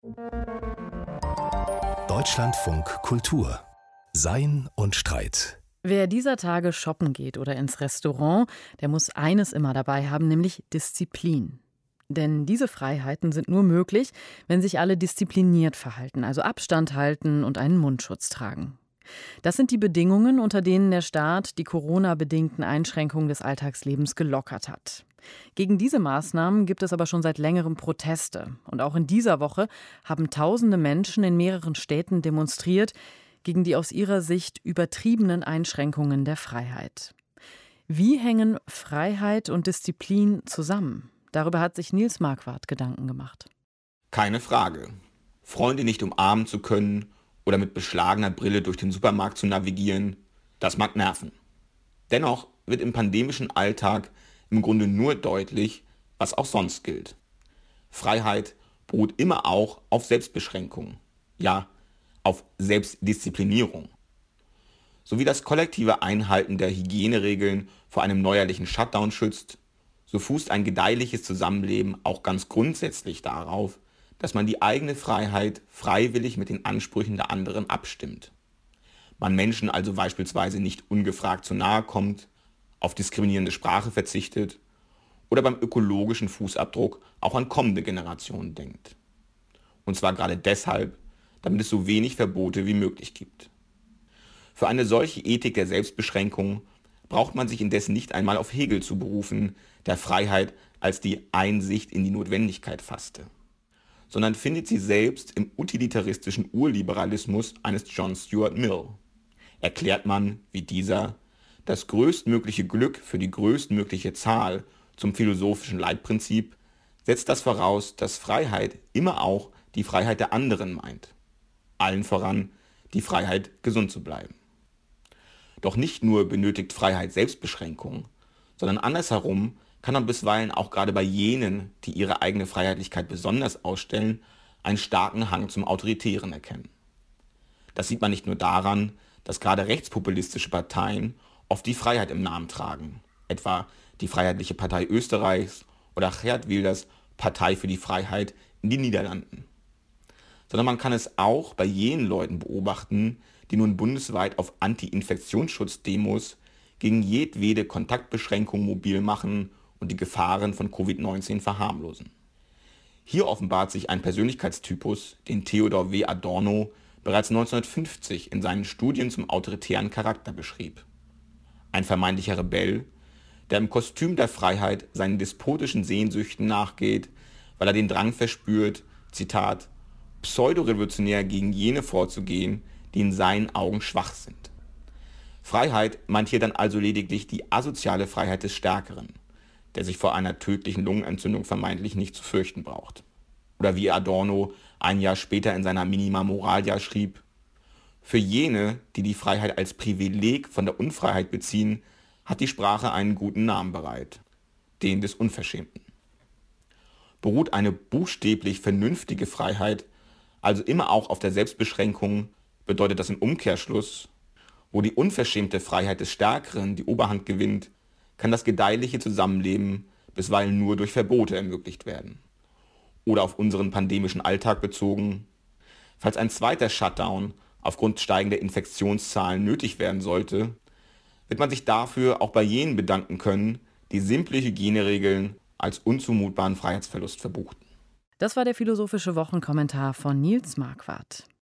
Deutschlandfunk Kultur. Sein und Streit. Wer dieser Tage shoppen geht oder ins Restaurant, der muss eines immer dabei haben, nämlich Disziplin. Denn diese Freiheiten sind nur möglich, wenn sich alle diszipliniert verhalten, also Abstand halten und einen Mundschutz tragen. Das sind die Bedingungen, unter denen der Staat die Corona-bedingten Einschränkungen des Alltagslebens gelockert hat. Gegen diese Maßnahmen gibt es aber schon seit längerem Proteste. Und auch in dieser Woche haben tausende Menschen in mehreren Städten demonstriert gegen die aus ihrer Sicht übertriebenen Einschränkungen der Freiheit. Wie hängen Freiheit und Disziplin zusammen? Darüber hat sich Nils Marquardt Gedanken gemacht. Keine Frage. Freunde nicht umarmen zu können oder mit beschlagener Brille durch den Supermarkt zu navigieren, das mag nerven. Dennoch wird im pandemischen Alltag im Grunde nur deutlich, was auch sonst gilt. Freiheit beruht immer auch auf Selbstbeschränkung. Ja, auf Selbstdisziplinierung. So wie das kollektive Einhalten der Hygieneregeln vor einem neuerlichen Shutdown schützt, so fußt ein gedeihliches Zusammenleben auch ganz grundsätzlich darauf, dass man die eigene Freiheit freiwillig mit den Ansprüchen der anderen abstimmt. Man Menschen also beispielsweise nicht ungefragt zu nahe kommt, auf diskriminierende Sprache verzichtet oder beim ökologischen Fußabdruck auch an kommende Generationen denkt. Und zwar gerade deshalb, damit es so wenig Verbote wie möglich gibt. Für eine solche Ethik der Selbstbeschränkung braucht man sich indessen nicht einmal auf Hegel zu berufen, der Freiheit als die Einsicht in die Notwendigkeit fasste, sondern findet sie selbst im utilitaristischen Urliberalismus eines John Stuart Mill. Erklärt man, wie dieser, das größtmögliche Glück für die größtmögliche Zahl zum philosophischen Leitprinzip, setzt das voraus, dass Freiheit immer auch die Freiheit der anderen meint. Allen voran die Freiheit, gesund zu bleiben. Doch nicht nur benötigt Freiheit Selbstbeschränkung, sondern andersherum kann man bisweilen auch gerade bei jenen, die ihre eigene Freiheitlichkeit besonders ausstellen, einen starken Hang zum Autoritären erkennen. Das sieht man nicht nur daran, dass gerade rechtspopulistische Parteien oft die Freiheit im Namen tragen, etwa die Freiheitliche Partei Österreichs oder Geert Wilders Partei für die Freiheit in den Niederlanden. Sondern man kann es auch bei jenen Leuten beobachten, die nun bundesweit auf Anti-Infektionsschutz-Demos gegen jedwede Kontaktbeschränkung mobil machen und die Gefahren von Covid-19 verharmlosen. Hier offenbart sich ein Persönlichkeitstypus, den Theodor W. Adorno bereits 1950 in seinen Studien zum autoritären Charakter beschrieb. Ein vermeintlicher Rebell, der im Kostüm der Freiheit seinen despotischen Sehnsüchten nachgeht, weil er den Drang verspürt, Zitat, pseudorevolutionär gegen jene vorzugehen, die in seinen Augen schwach sind. Freiheit meint hier dann also lediglich die asoziale Freiheit des Stärkeren, der sich vor einer tödlichen Lungenentzündung vermeintlich nicht zu fürchten braucht. Oder wie Adorno ein Jahr später in seiner Minima Moralia schrieb, für jene, die die Freiheit als Privileg von der Unfreiheit beziehen, hat die Sprache einen guten Namen bereit, den des Unverschämten. Beruht eine buchstäblich vernünftige Freiheit also immer auch auf der Selbstbeschränkung, bedeutet das im Umkehrschluss, wo die unverschämte Freiheit des Stärkeren die Oberhand gewinnt, kann das gedeihliche Zusammenleben bisweilen nur durch Verbote ermöglicht werden. Oder auf unseren pandemischen Alltag bezogen, falls ein zweiter Shutdown aufgrund steigender Infektionszahlen nötig werden sollte, wird man sich dafür auch bei jenen bedanken können, die simple Hygieneregeln als unzumutbaren Freiheitsverlust verbuchten. Das war der philosophische Wochenkommentar von Nils Marquardt.